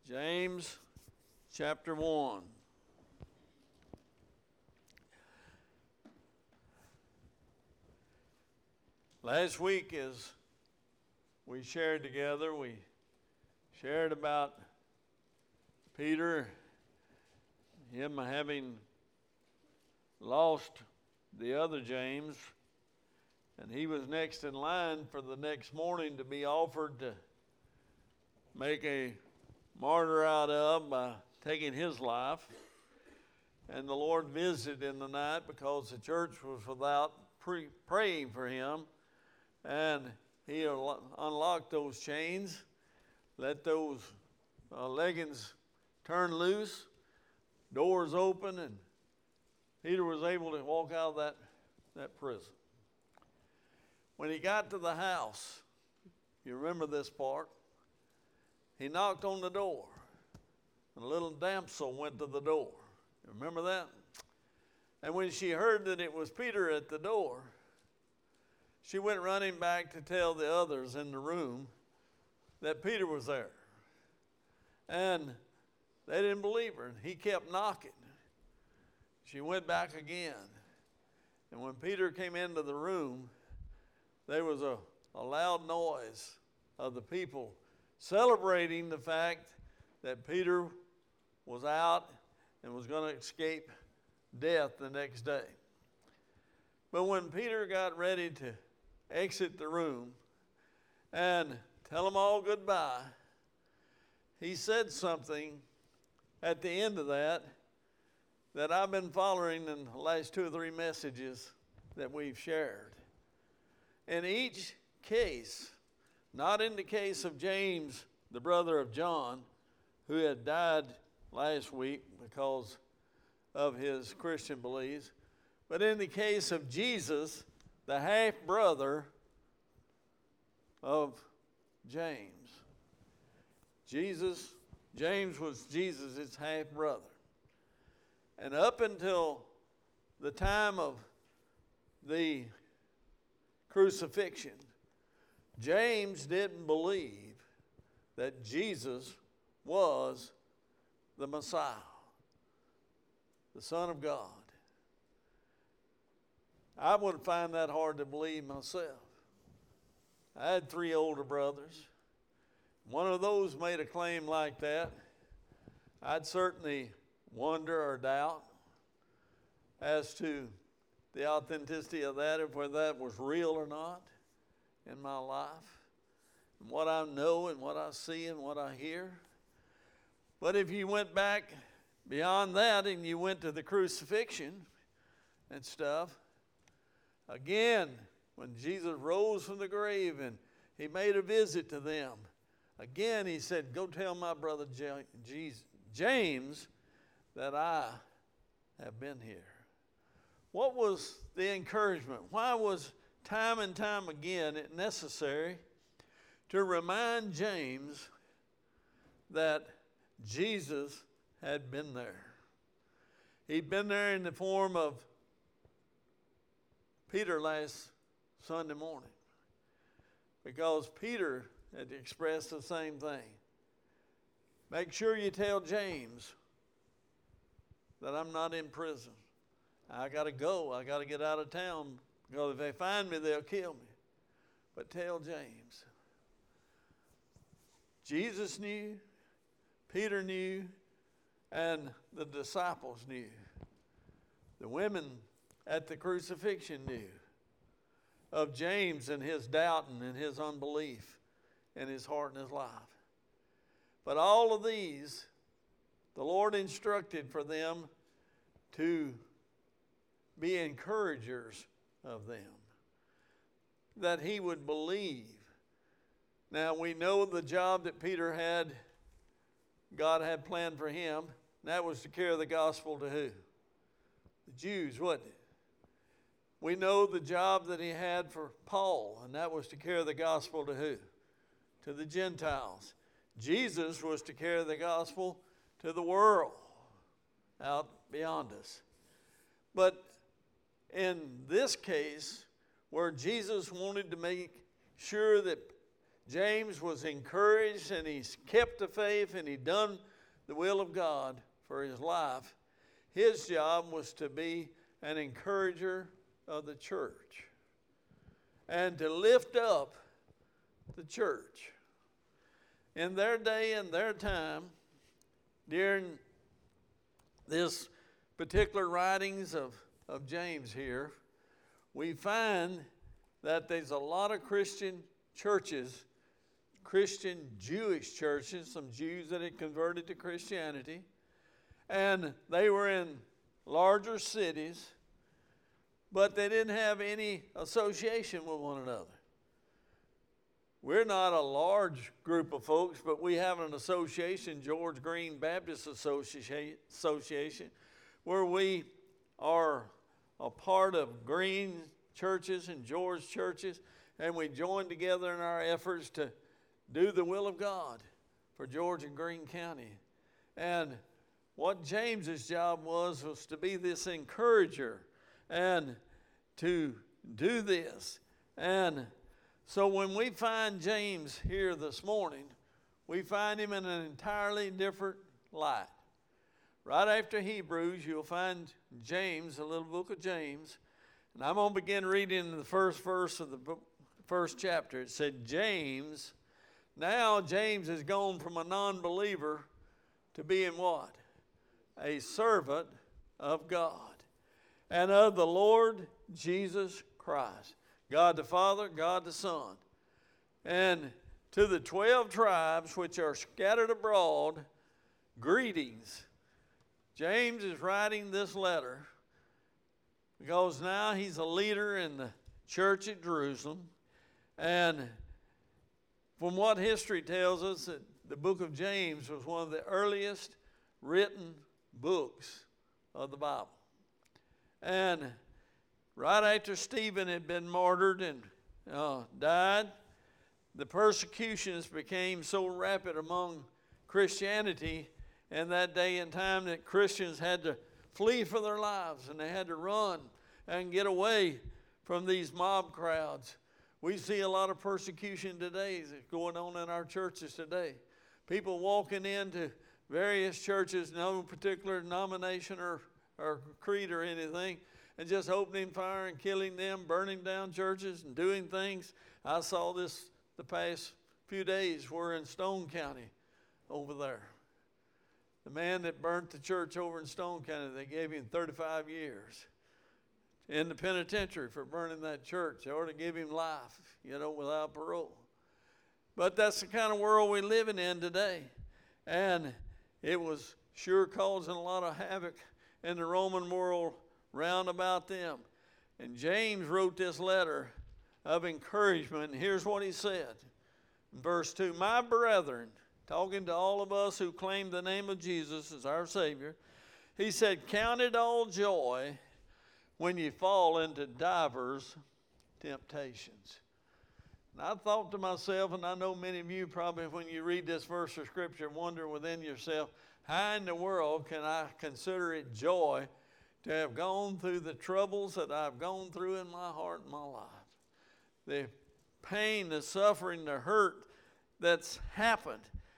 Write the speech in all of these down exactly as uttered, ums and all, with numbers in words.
James chapter one. Last week, as we shared together, we shared about Peter, him having lost the other James, and he was next in line for the next morning to be offered to make a martyr out of by taking his life. And the Lord visited in the night because the church was without pre- praying for him. And he unlocked those chains, let those uh, leggings turn loose, doors open, and Peter was able to walk out of that, that prison. When he got to the house, you remember this part, he knocked on the door, and a little damsel went to the door. You remember that? And when she heard that it was Peter at the door, she went running back to tell the others in the room that Peter was there. And they didn't believe her, and he kept knocking. She went back again. And when Peter came into the room, there was a, a loud noise of the people celebrating the fact that Peter was out and was going to escape death the next day. But when Peter got ready to exit the room and tell them all goodbye, he said something at the end of that that I've been following in the last two or three messages that we've shared. In each case, not in the case of James, the brother of John, who had died last week because of his Christian beliefs, but in the case of Jesus, the half-brother of James. Jesus, James was Jesus' half-brother. And up until the time of the crucifixion, James didn't believe that Jesus was the Messiah, the Son of God. I wouldn't find that hard to believe myself. I had three older brothers. One of those made a claim like that. I'd certainly wonder or doubt as to the authenticity of that, if whether that was real or not in my life, and what I know and what I see and what I hear. But if you went back beyond that and you went to the crucifixion and stuff, again, when Jesus rose from the grave and he made a visit to them, again he said, go tell my brother James that I have been here. What was the encouragement? Why was time and time again it necessary to remind James that Jesus had been there? He'd been there in the form of Peter last Sunday morning, because Peter had expressed the same thing. Make sure you tell James that I'm not in prison. I got to go. I got to get out of town, because if they find me, they'll kill me. But tell James. Jesus knew, Peter knew, and the disciples knew. The women at the crucifixion knew of James and his doubting and his unbelief in his heart and his life. But all of these, the Lord instructed for them to be encouragers of them, that he would believe. Now we know the job that Peter had, God had planned for him, and that was to carry the gospel to who? The Jews, wasn't it? We know the job that he had for Paul, and that was to carry the gospel to who? To the Gentiles. Jesus was to carry the gospel to the world out beyond us. But in this case, where Jesus wanted to make sure that James was encouraged, and he's kept the faith, and he done the will of God for his life. His job was to be an encourager of the church and to lift up the church. In their day and their time, during this particular writings of, of James here, we find that there's a lot of Christian churches, Christian Jewish churches, some Jews that had converted to Christianity, and they were in larger cities, but they didn't have any association with one another. We're not a large group of folks, but we have an association, George Green Baptist Association, where we are a part of Green churches and George churches, and we join together in our efforts to do the will of God for George and Greene County. And what James's job was was to be this encourager and to do this. And so when we find James here this morning, we find him in an entirely different light. Right after Hebrews, you'll find James, the little book of James. And I'm going to begin reading the first verse of the book, first chapter. It said, James, now James has gone from a non-believer to being what? A servant of God and of the Lord Jesus Christ. God the Father, God the Son. And to the twelve tribes which are scattered abroad, greetings. James is writing this letter because now he's a leader in the church at Jerusalem. And from what history tells us, that the book of James was one of the earliest written books of the Bible. And right after Stephen had been martyred and uh, died, the persecutions became so rapid among Christianity in that day and time that Christians had to flee for their lives, and they had to run and get away from these mob crowds. We see a lot of persecution today that's going on in our churches today. People walking into various churches, no particular denomination or, or creed or anything, and just opening fire and killing them, burning down churches and doing things. I saw this the past few days. We're in Stone County over there. The man that burnt the church over in Stone County, they gave him thirty-five years in the penitentiary for burning that church. They ought to give him life, you know, without parole. But that's the kind of world we're living in today. And it was sure causing a lot of havoc in the Roman world round about them. And James wrote this letter of encouragement. And here's what he said in verse two. My brethren, talking to all of us who claim the name of Jesus as our Savior, he said, count it all joy when you fall into divers temptations. And I thought to myself, and I know many of you probably when you read this verse of Scripture wonder within yourself, how in the world can I consider it joy to have gone through the troubles that I've gone through in my heart and my life? The pain, the suffering, the hurt that's happened.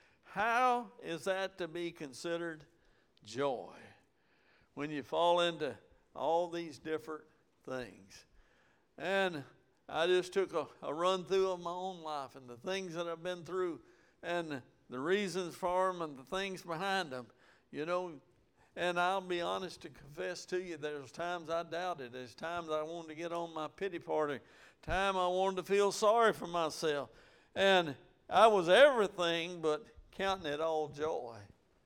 How is that to be considered joy when you fall into all these different things? And I just took a, a run through of my own life and the things that I've been through and the reasons for them and the things behind them, you know. And I'll be honest to confess to you, there's times I doubted. There's times I wanted to get on my pity party. Time I wanted to feel sorry for myself. And I was everything but counting it all joy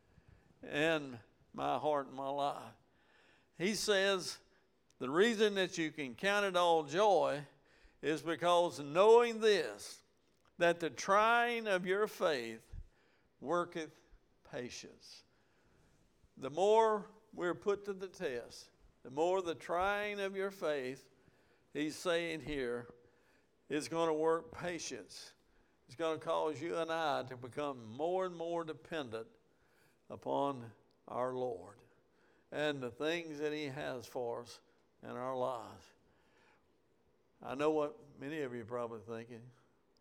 in my heart and my life. He says the reason that you can count it all joy is because knowing this, that the trying of your faith worketh patience. The more we're put to the test, the more the trying of your faith, he's saying here, is going to work patience. It's going to cause you and I to become more and more dependent upon our Lord and the things that he has for us in our lives. I know what many of you are probably thinking.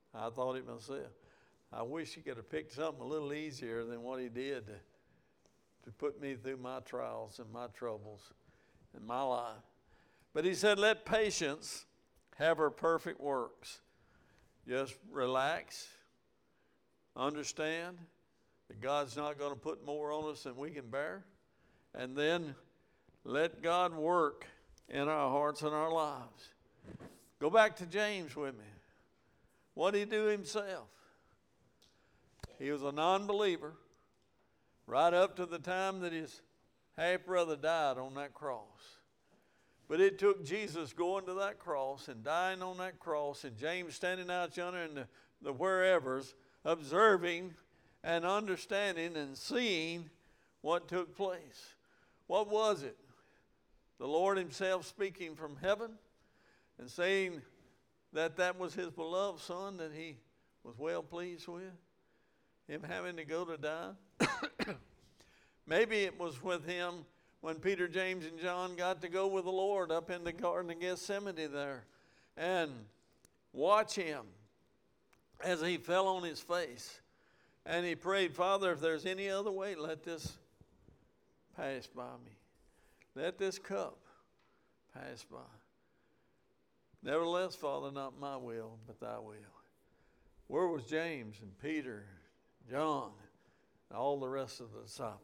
I thought it myself. I wish he could have picked something a little easier than what he did to, to put me through my trials and my troubles in my life. But he said, let patience have her perfect works. Just relax, understand that God's not going to put more on us than we can bear, and then let God work in our hearts and our lives. Go back to James with me. What did he do himself? He was a non-believer right up to the time that his half-brother died on that cross. But it took Jesus going to that cross and dying on that cross, and James standing out yonder in the, the wherevers, observing and understanding and seeing what took place. What was it? The Lord himself speaking from heaven and saying that that was his beloved son that he was well pleased with? Him having to go to die? Maybe it was with him when Peter, James, and John got to go with the Lord up in the Garden of Gethsemane there and watch him as he fell on his face. And he prayed, Father, if there's any other way, let this pass by me. Let this cup pass by. Nevertheless, Father, not my will, but thy will. Where was James and Peter, John, and all the rest of the disciples?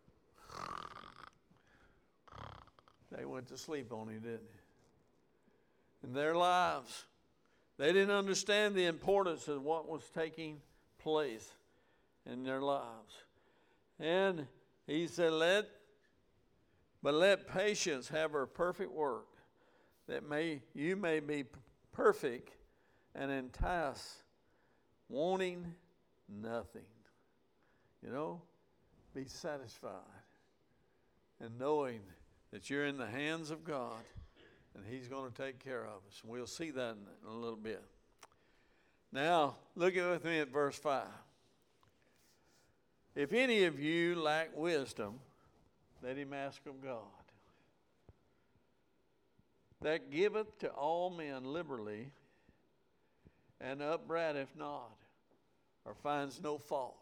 They went to sleep on him, didn't they? In their lives, they didn't understand the importance of what was taking place in their lives. And he said, let, but let patience have her perfect work, that may you may be perfect and entice, wanting nothing. You know, be satisfied and knowing that you're in the hands of God and he's going to take care of us. We'll see that in a little bit. Now, look with me at verse five. If any of you lack wisdom, let him ask of God, that giveth to all men liberally, and upbraideth not, or finds no fault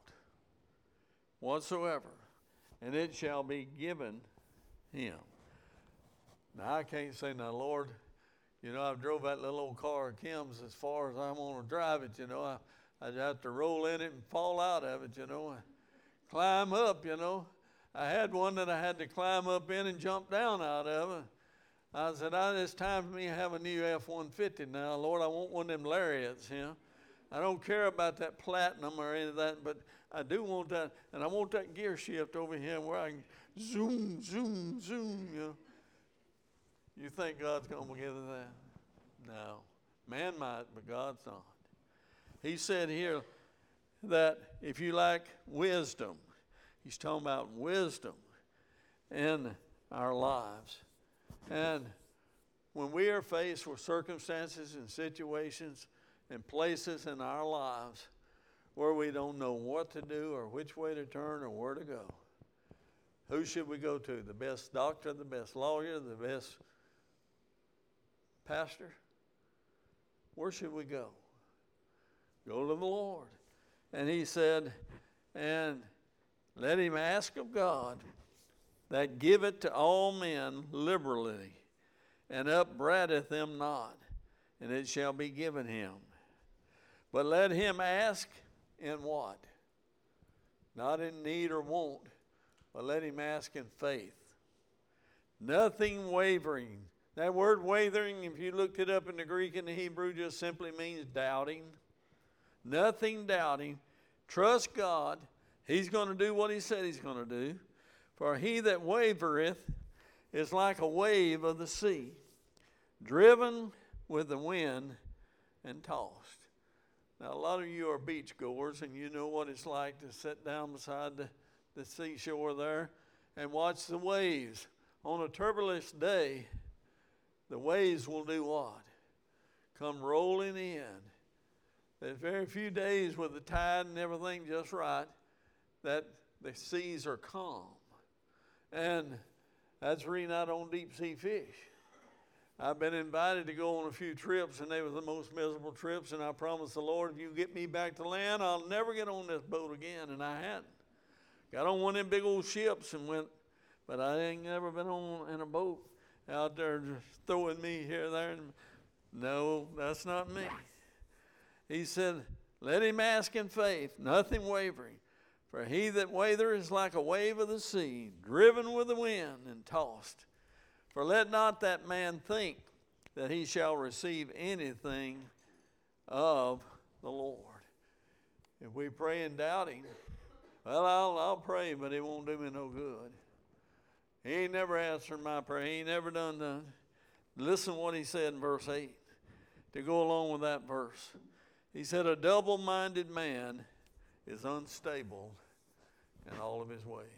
whatsoever, and it shall be given him. Now, I can't say, now, Lord, you know, I've drove that little old car of Kim's as far as I want to drive it, you know. I, I'd have to roll in it and fall out of it, you know. I climb up, you know. I had one that I had to climb up in and jump down out of it. I said, oh, it's time for me to have a new F one fifty now. Lord, I want one of them Lariats, you know. I don't care about that platinum or any of that, but I do want that, and I want that gear shift over here where I can zoom, zoom, zoom, you know. You think God's going to give it that? No. Man might, but God's not. He said here that if you lack wisdom, he's talking about wisdom in our lives. And when we are faced with circumstances and situations and places in our lives where we don't know what to do or which way to turn or where to go, who should we go to? The best doctor, the best lawyer, the best pastor? Where should we go? Go to the Lord. And he said, and let him ask of God that giveth to all men liberally, and upbraideth them not, and it shall be given him. But let him ask in what? Not in need or want, but let him ask in faith. Nothing wavering. That word wavering, if you looked it up in the Greek and the Hebrew, just simply means doubting. Nothing doubting. Trust God. He's going to do what he said he's going to do. For he that wavereth is like a wave of the sea, driven with the wind and tossed. Now, a lot of you are beach goers, and you know what it's like to sit down beside the, the seashore there and watch the waves. On a turbulent day, the waves will do what? Come rolling in. There's very few days with the tide and everything just right that the seas are calm. And that's the reason I don't deep sea fish. I've been invited to go on a few trips, and they were the most miserable trips, and I promised the Lord, if you get me back to land, I'll never get on this boat again, and I hadn't. Got on one of them big old ships and went, but I ain't never been on in a boat out there just throwing me here, there, and no, that's not me. He said, let him ask in faith, nothing wavering. For he that wavereth is like a wave of the sea, driven with the wind and tossed. For let not that man think that he shall receive anything of the Lord. If we pray in doubting, well, I'll, I'll pray, but it won't do me no good. He ain't never answered my prayer. He ain't never done that. Listen to what he said in verse eight to go along with that verse. He said, a double-minded man is unstable in all of his ways.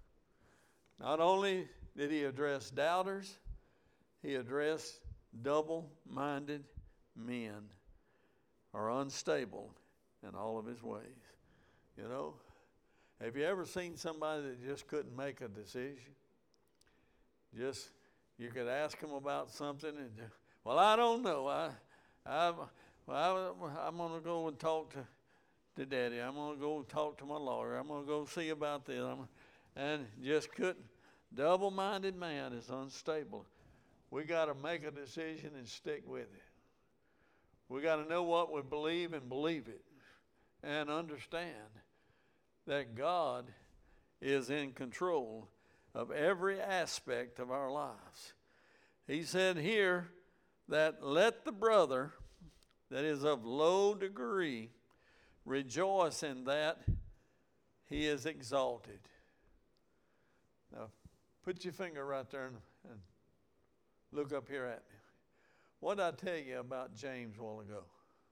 Not only did he address doubters, he addressed double-minded men are unstable in all of his ways. You know, have you ever seen somebody that just couldn't make a decision? Just, you could ask them about something and, just, well, I don't know. I, I, well, I, I'm going to go and talk to, to Daddy. I'm going to go talk to my lawyer. I'm going to go see about this. I'm, and just couldn't. Double-minded man is unstable. We got to make a decision and stick with it. We got to know what we believe and believe it, and understand that God is in control of every aspect of our lives. He said here that let the brother that is of low degree rejoice in that he is exalted. Now, put your finger right there and, and look up here at me. What did I tell you about James a while ago?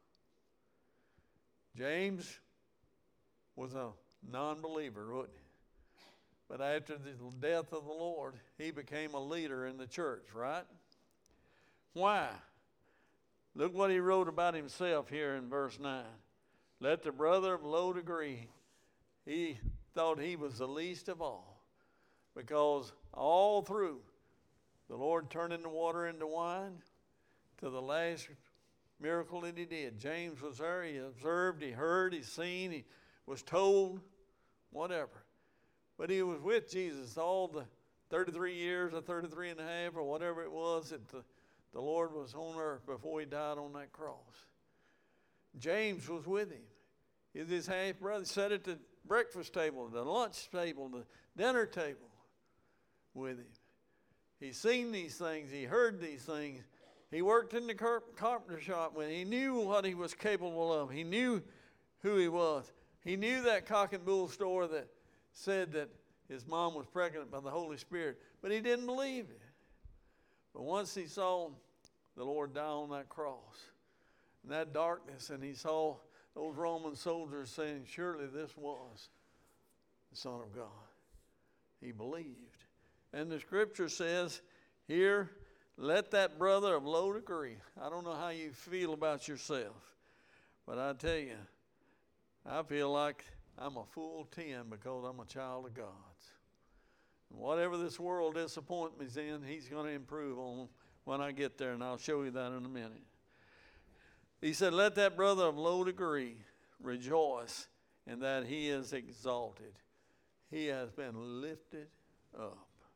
James was a non-believer, wasn't he? But after the death of the Lord, he became a leader in the church, right? Why? Look what he wrote about himself here in verse nine. Let the brother of low degree, he thought he was the least of all, because all through the Lord turning the water into wine to the last miracle that he did. James was there. He observed, he heard, he seen, he was told, whatever. But he was with Jesus all the thirty-three years or thirty-three and a half or whatever it was that the, the Lord was on earth before he died on that cross. James was with him. He's his half brother. Sat at the breakfast table, the lunch table, the dinner table with him. He seen these things. He heard these things. He worked in the carpenter shop when he knew what he was capable of. He knew who he was. He knew that cock and bull story that said that his mom was pregnant by the Holy Spirit, but he didn't believe it. But once he saw the Lord die on that cross, in that darkness, and he saw those Roman soldiers saying, surely this was the Son of God, he believed. And the scripture says here, let that brother of low degree. I don't know how you feel about yourself, but I tell you, I feel like I'm a full ten because I'm a child of God's. And whatever this world disappoints me in, he's going to improve on when I get there, and I'll show you that in a minute. He said, let that brother of low degree rejoice in that he is exalted. He has been lifted up.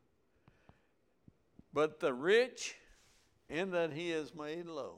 But the rich, in that he is made low.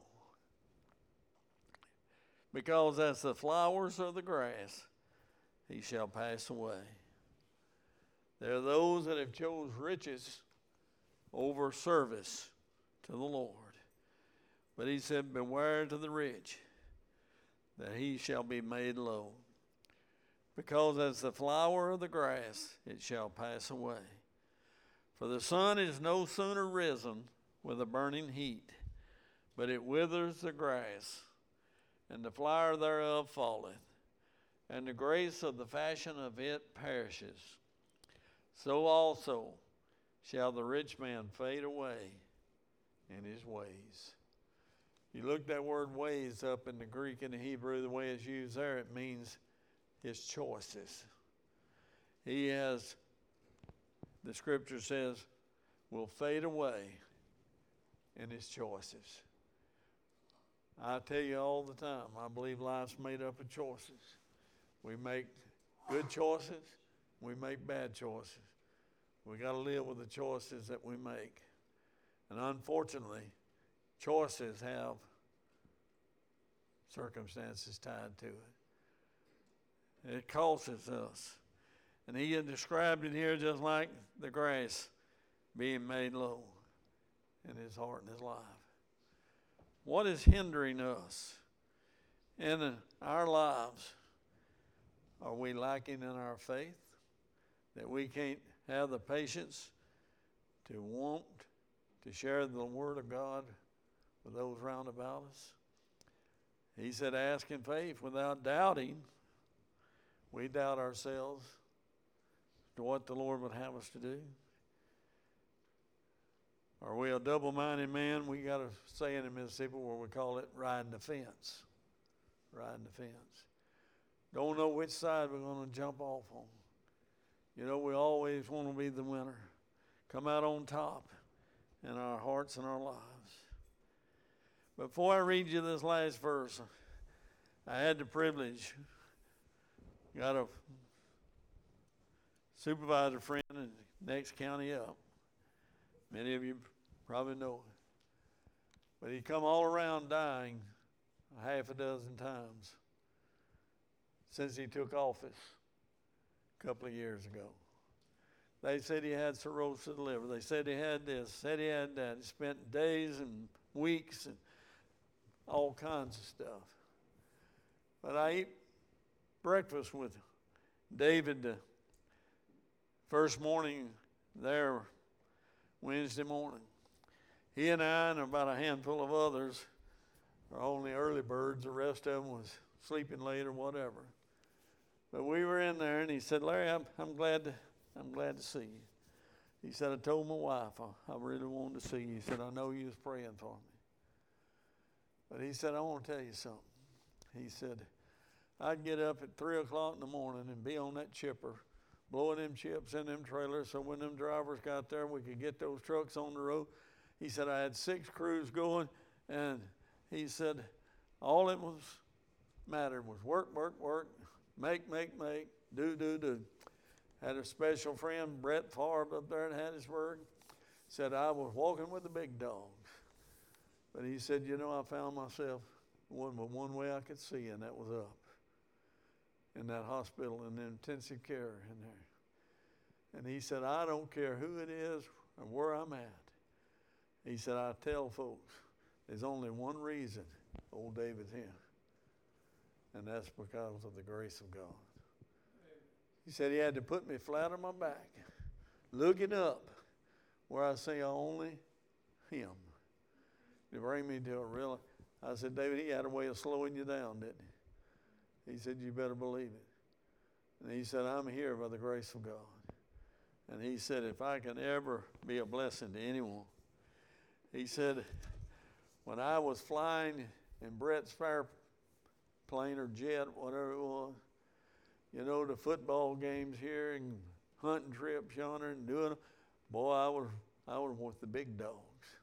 Because as the flowers of the grass, he shall pass away. There are those that have chose riches over service to the Lord. But he said, beware to the rich, that he shall be made low. Because as the flower of the grass, it shall pass away. For the sun is no sooner risen with a burning heat, but it withers the grass, and the flower thereof falleth, and the grace of the fashion of it perishes. So also shall the rich man fade away in his ways. You look that word ways up in the Greek and the Hebrew, the way it's used there, it means his choices. He has, the scripture says, will fade away in his choices. I tell you all the time, I believe life's made up of choices. We make good choices, we make bad choices. We got to live with the choices that we make. And unfortunately, choices have circumstances tied to it. It causes us. And he had described it here just like the grass being made low in his heart and his life. What is hindering us in our lives? Are we lacking in our faith? That we can't have the patience to want to share the Word of God with those round about us? He said, ask in faith without doubting. We doubt ourselves to what the Lord would have us to do. Are we a double-minded man? We got a saying in Mississippi where we call it riding the fence. Riding the fence. Don't know which side we're going to jump off on. You know, we always want to be the winner. Come out on top in our hearts and our lives. Before I read you this last verse, I had the privilege, got a supervisor friend in the next county up. Many of you probably know it. But he come all around dying a half a dozen times since he took office a couple of years ago. They said he had cirrhosis of the liver. They said he had this, said he had that. He spent days and weeks and all kinds of stuff. But I ate breakfast with David the first morning there Wednesday morning. He and I and about a handful of others are only early birds. The rest of them was sleeping late or whatever. But we were in there, and he said, Larry, I'm, I'm glad to I'm glad to see you. He said, I told my wife I, I really wanted to see you. He said, I know you was praying for me. But he said, I want to tell you something. He said, I'd get up at three o'clock in the morning and be on that chipper, blowing them chips in them trailers so when them drivers got there, we could get those trucks on the road. He said, I had six crews going, and he said, all it was mattered was work, work, work, make, make, make, do, do, do. Had a special friend, Brett Favre, up there in Hattiesburg, said I was walking with the big dogs. But he said, you know, I found myself one, one way I could see, and that was up in that hospital in the intensive care in there. And he said, I don't care who it is or where I'm at. He said, I tell folks, there's only one reason old David's here, and that's because of the grace of God. He said he had to put me flat on my back, looking up where I see only him to bring me to a real. I said, David, he had a way of slowing you down, didn't he? He said, you better believe it. And he said, I'm here by the grace of God. And he said, if I can ever be a blessing to anyone, he said, when I was flying in Brett's fire plane or jet, whatever it was, you know, the football games here and hunting trips yonder and doing them, boy, I was, I was with the big dogs,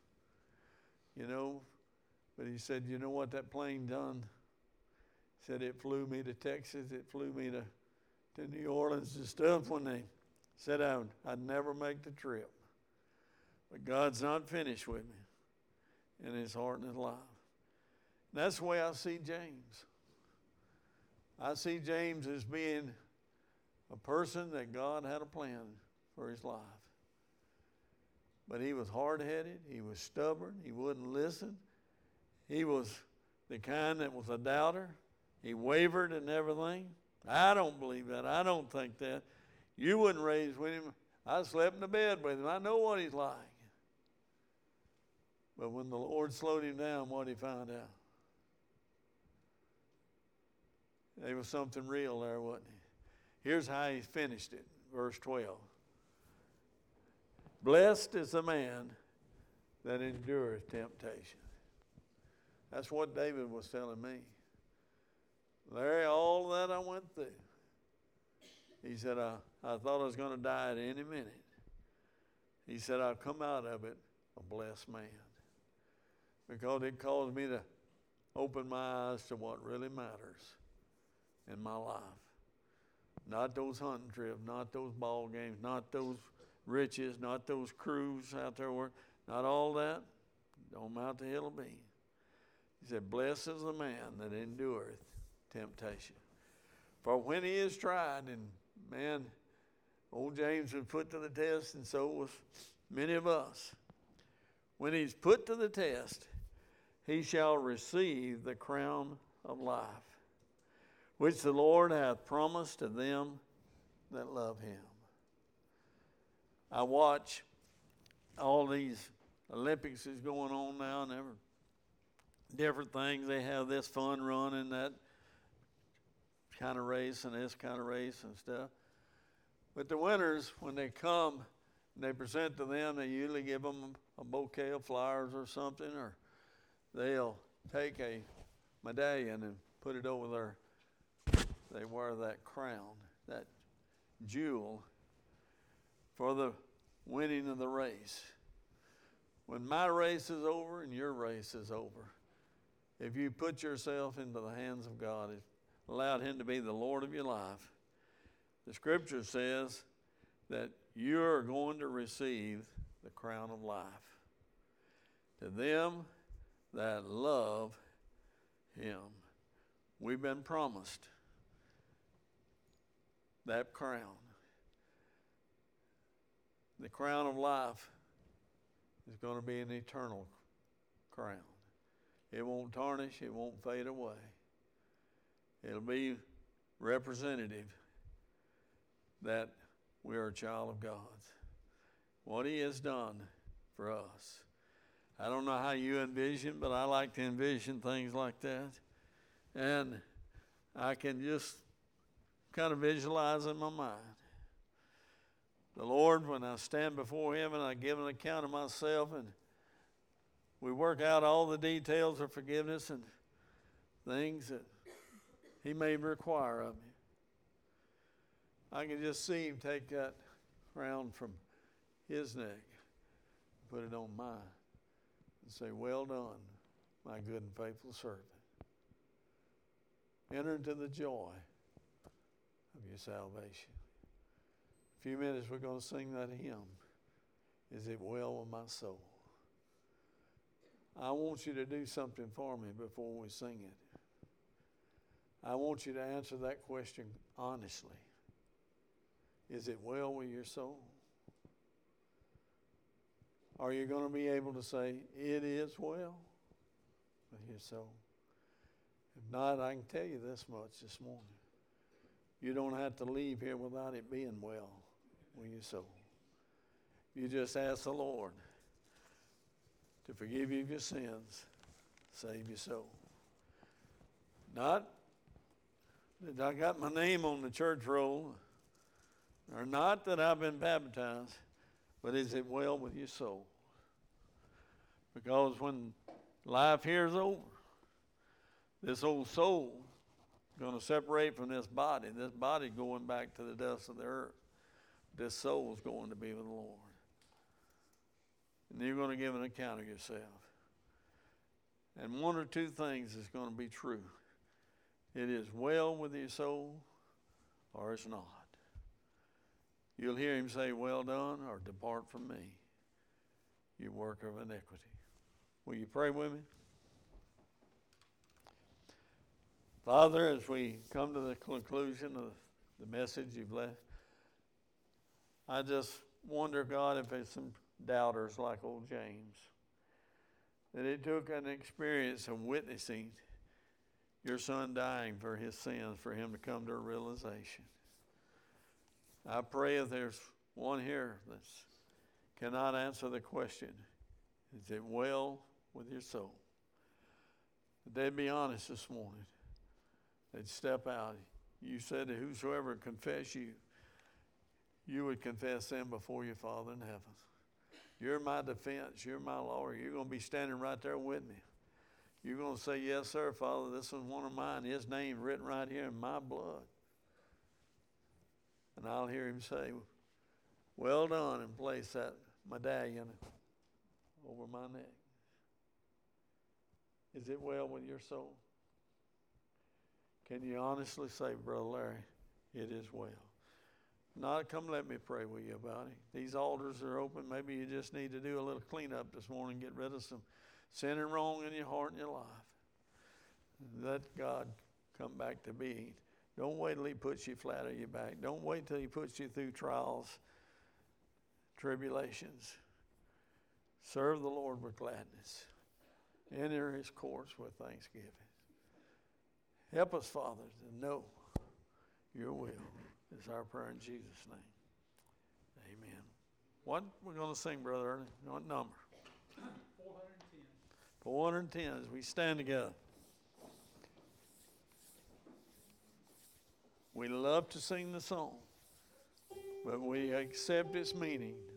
you know. But he said, you know what that plane done? He said it flew me to Texas, it flew me to, to New Orleans and stuff when they said I would, I'd never make the trip. But God's not finished with me in his heart and his life. And that's the way I see James. I see James as being a person that God had a plan for his life. But he was hard-headed, he was stubborn, he wouldn't listen. He was the kind that was a doubter. He wavered in everything. I don't believe that. I don't think that. You wouldn't raise with him. I slept in the bed with him. I know what he's like. But when the Lord slowed him down, what did he find out? There was something real there, wasn't he? Here's how he finished it, verse twelve. Blessed is the man that endureth temptation. That's what David was telling me. Larry, all that I went through, he said, I, I thought I was going to die at any minute. He said, I'll come out of it a blessed man. because it caused me to open my eyes to what really matters in my life. Not those hunting trips, not those ball games, not those riches, not those crews out there working, not all that. Don't amount to hell be. He said, blessed is the man that endureth temptation. For when he is tried, and man, old James was put to the test, and so was many of us. When he's put to the test, he shall receive the crown of life, which the Lord hath promised to them that love him. I watch all these Olympics is going on now, and every, different things. They have this fun run and that kind of race and this kind of race and stuff. But the winners, when they come and they present to them, they usually give them a bouquet of flowers or something, or they'll take a medallion and put it over their, they wear that crown, that jewel for the winning of the race. When my race is over and your race is over, if you put yourself into the hands of God, allowed him to be the Lord of your life, the scripture says that you're going to receive the crown of life. To them that love him, we've been promised that crown. The crown of life is going to be an eternal crown. It won't tarnish, it won't fade away. It'll be representative that we are a child of God's. What he has done for us. I don't know how you envision, but I like to envision things like that. And I can just kind of visualize in my mind. The Lord, when I stand before him and I give an account of myself, and we work out all the details of forgiveness and things that he may require of me. I can just see him take that crown from his neck, put it on mine, and say, well done, my good and faithful servant. Enter into the joy of your salvation. In a few minutes we're going to sing that hymn, Is It Well With My Soul? I want you to do something for me before we sing it. I want you to answer that question honestly. Is it well with your soul? Are you going to be able to say, it is well with your soul? If not, I can tell you this much this morning. You don't have to leave here without it being well with your soul. You just ask the Lord to forgive you of your sins, save your soul. Not that I got my name on the church roll, or not that I've been baptized, but is it well with your soul? Because when life here is over, this old soul is going to separate from this body. This body going back to the dust of the earth. This soul is going to be with the Lord. And you're going to give an account of yourself. And one or two things is going to be true. It is well with your soul, or it's not. You'll hear him say, well done, or depart from me, you worker of iniquity. Will you pray with me? Father, as we come to the conclusion of the message you've left, I just wonder, God, if there's some doubters like old James, that it took an experience of witnessing your son dying for his sins, for him to come to a realization. I pray if there's one here that cannot answer the question, is it well with your soul? That they'd be honest this morning. They'd step out. You said that whosoever confess you, you would confess them before your Father in heaven. You're my defense. You're my lawyer. You're going to be standing right there with me. You're going to say, yes, sir, Father, this is one of mine. His name written right here in my blood. And I'll hear him say, well done, and place that medallion over my neck. Is it well with your soul? Can you honestly say, Brother Larry, it is well? Not, come let me pray with you about it. These altars are open. Maybe you just need to do a little cleanup this morning, get rid of some sin and wrong in your heart and your life. Let God come back to being. Don't wait till he puts you flat on your back. Don't wait till he puts you through trials, tribulations. Serve the Lord with gladness. Enter his courts with thanksgiving. Help us, Father, to know your will. Is our prayer in Jesus' name. Amen. What we're going to sing, Brother Ernie? What number? four hundred ten. four hundred ten as we stand together. We love to sing the song, but we accept its meaning